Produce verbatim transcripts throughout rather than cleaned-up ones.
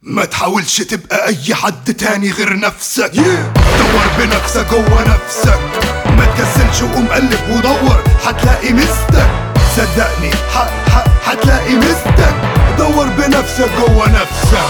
ما تحاولش تبقى اي حد تاني غير نفسك. yeah. دور بنفسك جوه نفسك، ما تكسلش وقوم قلب ودور هتلاقي مستك. صدقني ح ح هتلاقي مستك. دور بنفسك جوه نفسك.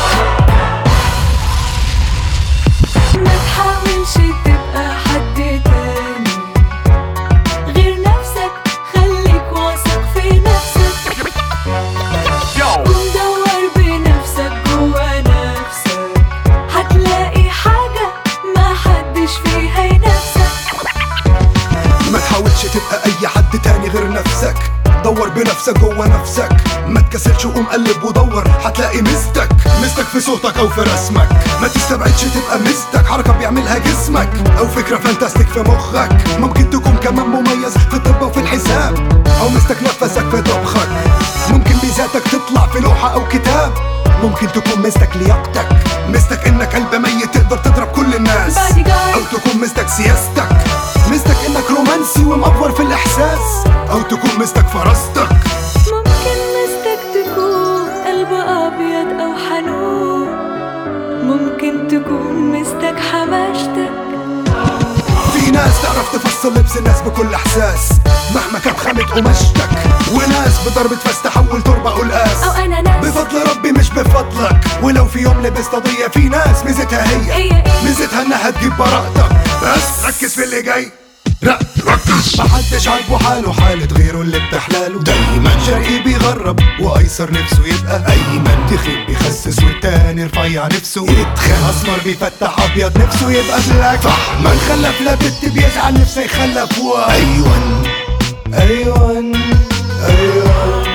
ما تحاولش تبقى حد تاني غير نفسك، خليك واثق في نفسك. قوم دور بنفسك جوا نفسك، هتلاقي حاجة ما حدش فيها ينافسك. ما تحاولش تبقى اي حد تاني غير نفسك. دور بنفسك جوه نفسك، ما تكسلش وقوم قلب ودور هتلاقي مستك. مستك في صوتك او في رسمك، ما تستبعدش تبقى مستك. حركة بيعملها جسمك او فكرة فانتاستيك في مخك. ممكن تكون كمان مميز في الطب وفي الحساب، او مستك نفسك في طبخك. ممكن ميزاتك تطلع في لوحة او كتاب. ممكن تكون مستك لياقتك، مستك انك قلب ميت تقدر تضرب كل الناس. او تكون مستك سياستك، مستك انك رومانسي ومأفور في الاحساس. او تكون مستك فراستك. ممكن مستك تكون قلب ابيض او حنون، ممكن تكون مستك حماشتك. في ناس تعرف تفصل لبس الناس بكل احساس مهما كانت خامة قماشتك، وناس بضربة فاس تحول تربة قلقاس. او انا ناس بفضل ربي مش بفضلك. ولو في يوم لبست قضية، في ناس ميزتها هي, هي إيه؟ ميزتها انها تجيب براءتك. بس ركز في اللي جاي، لا ركز. محدش عاجبه حاله حالة غيره اللي بتحلاله. دايما شرقي بيغرب وايسر نفسه يبقى ايمن. تخين بيخسس والتاني رفيع نفسه يتخن. اسمر بيفتح ابيض نفسه يبقى بلاك. فحما خلف لا بنت بيزعل نفسه يخلف. و ايوان ايوان ايوان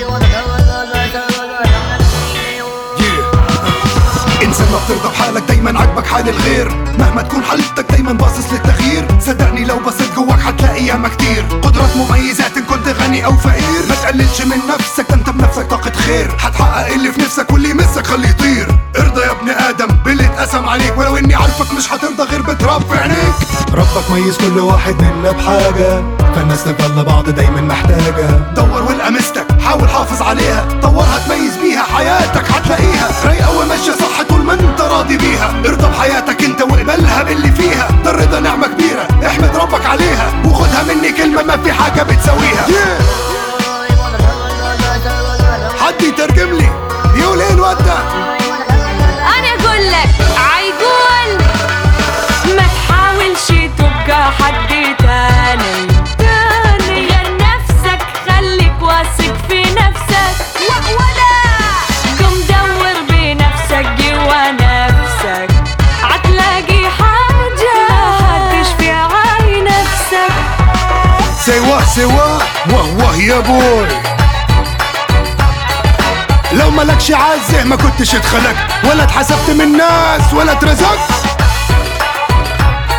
انسان ما بترضى بحالك، دايما عاجبك حال الغير. مهما تكون حالتك دايما باصص للتغيير. صدقني لو بصيت جواك هتلاقي ياما كتير قدرات مميزات ان كنت غني او فقير. ما تقللش من نفسك، ده انت بنفسك طاقة خير. هتحقق اللي في نفسك واللي يمسك خليه يطير. ارضى يا ابن ادم باللي اتقسم عليك، ولو اني عارفك مش هترضى غير بتراب في عينيك. ربك ميز كل واحد منا بحاجة، فالناس تفضل بعض دايما محتاجة. دور والقى مستك، حاول حافظ عليها. طورها تميز بيها حياتك هتلاقيها رايقة وماشية صح طول ما انت راضي بيها. ارضى بحياتك انت واقبلها باللي فيها. ده الرضا نعمة كبيرة احمد ربك عليها، وخدها مني كلمة ما في حاجة بتساويها. yeah. حد يترجم لي بيقول ايه الواد ده؟ انا اقول لك عيقول ما تحاولش تبقى حد تاني تاني غير نفسك، خليك واثق في نفسك. ولا قم دور بنفسك جوا نفسك، هتلاقي حاجة محدش فيها عاي نفسك. سوا سوا واه واه يا بوي. لو ملكش عزه ما كنتش اتخلقت، ولا اتحسبت من الناس ولا اترزقت.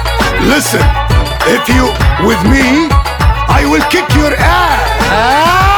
Listen, if you with me I will kick your ass.